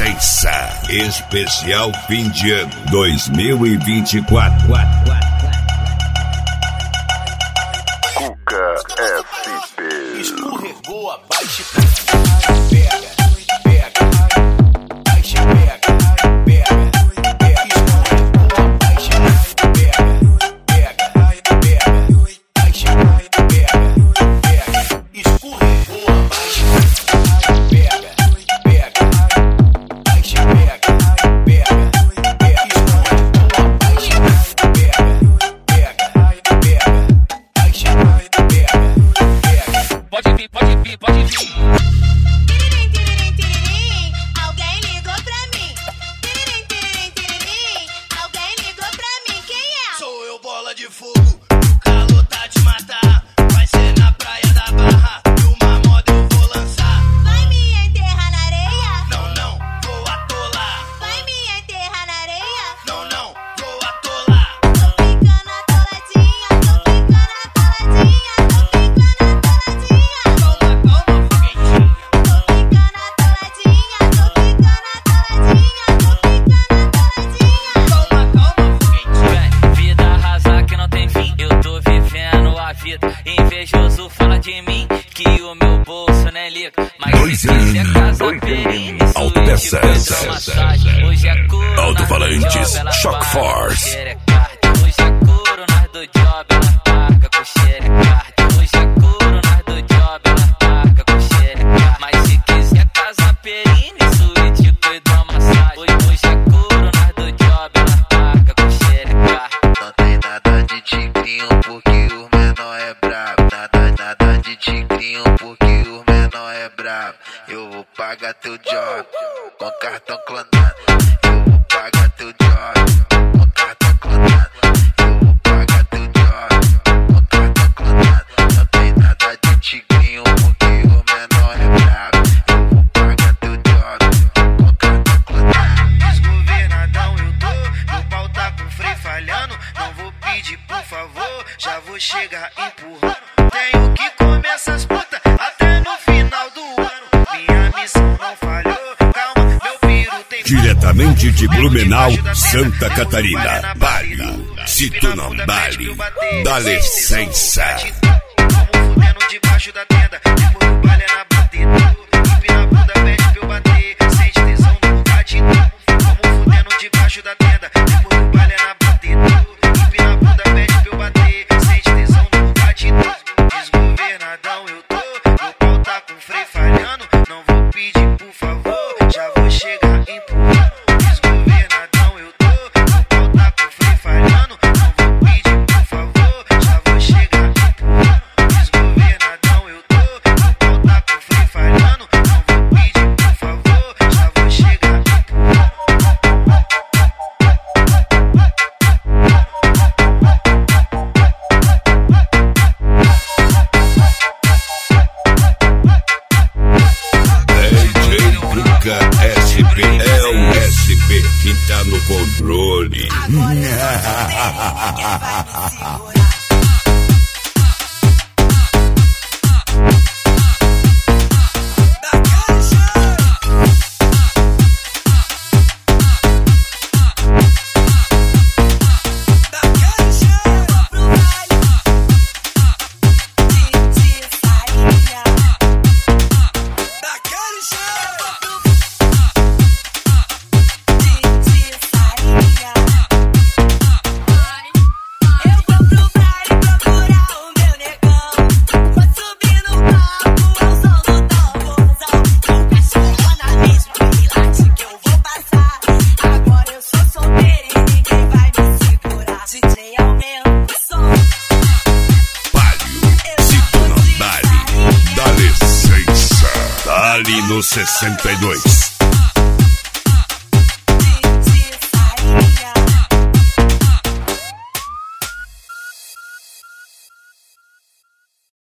Essência. Especial fim de ano 2024. Cuca SP. Escorregou abaixo. Pega, pega. Baixa, pega, pega. Escorregou abaixo. Pega, pega, pega. Baixa, pega, pega. Escorregou abaixo. Pega, pega. Baixa, pega, pega. Escorregou abaixo. Pega, pega, pega. Baixa, pega. Pode vir, pode vir, pode vir. Tiririm, tiririm, tiririm, alguém ligou pra mim. Tiririm, tiririm, tiririm, alguém ligou pra mim. Quem é? Sou eu, bola de fogo. O calor tá de matar. Vai ser na praia da Barra. E uma moda eu vou lançar. Vai me enterrar na areia? Não, não, vou atolar. Vai me enterrar na areia? Não, não, vou atolar. Tô ficando atoladinha, tô ficando atoladinha, tô ficando atoladinha. Calma, calma, foguetinho. Tô ficando atoladinha, tô ficando atoladinha, tô ficando atoladinha. Calma, calma, foguetinho. Vida arrasar que não tem fim, eu tô vivendo a vida. Invejoso fala de mim que o meu bolso não é lico. Mas se quiser casa perene, Autopeças. massagem. Hoje é couro, Alto-falantes, Shock Force. Hoje é couro, nós do job, ela paga com xerecard. Hoje é couro, nós do job, ela paga com xerecard. Mas se quiser casa perene, suíte com hidromassagem. Hoje é couro, nós do job, ela paga com xerecard. Não tem nada de tigrinho porque o menor é brabo. Nada de tigrinho porque o menor é brabo. Eu vou pagar teu job com cartão clonado. Eu vou pagar teu job com cartão clonado. Eu vou pagar teu job com cartão clonado. Não tem nada de tigrinho porque o menor é brabo. Eu vou pagar teu job com cartão clonado. Desgovernadão eu tô, meu pau tá com freio falhando. Não vou pedir por favor, já vou chegar empurrando. Tenho que comer essas putas até no final do ano. Minha missão não falhou, calma, meu piro tem. Diretamente de Blumenau, Santa Catarina. Balho. Se tu não bale, dá licença. Vamos fudendo debaixo da tenda, depois do baile é na batida. Empina a bunda, pede pra eu bater, sente tesão no gatito. Vamos fudendo debaixo da tenda, depois do baile é na batida. Empina a bunda, pede pra eu bater, sente tesão no gatito. Desgovernadão eu tô, meu pau tá com freio falhando. Não vou pedir por favor, já vou chegar empurrando. Desgovernadão eu tô, meu pau tá com freio falhando. Não vou pedir por favor, já vou chegar empurrando. Desgovernadão eu tô, meu pau tá com freio falhando. Não vou pedir por favor, já vou chegar empurrando. DJ Cuca SP. É o SP que tá no controle. Ali no 62.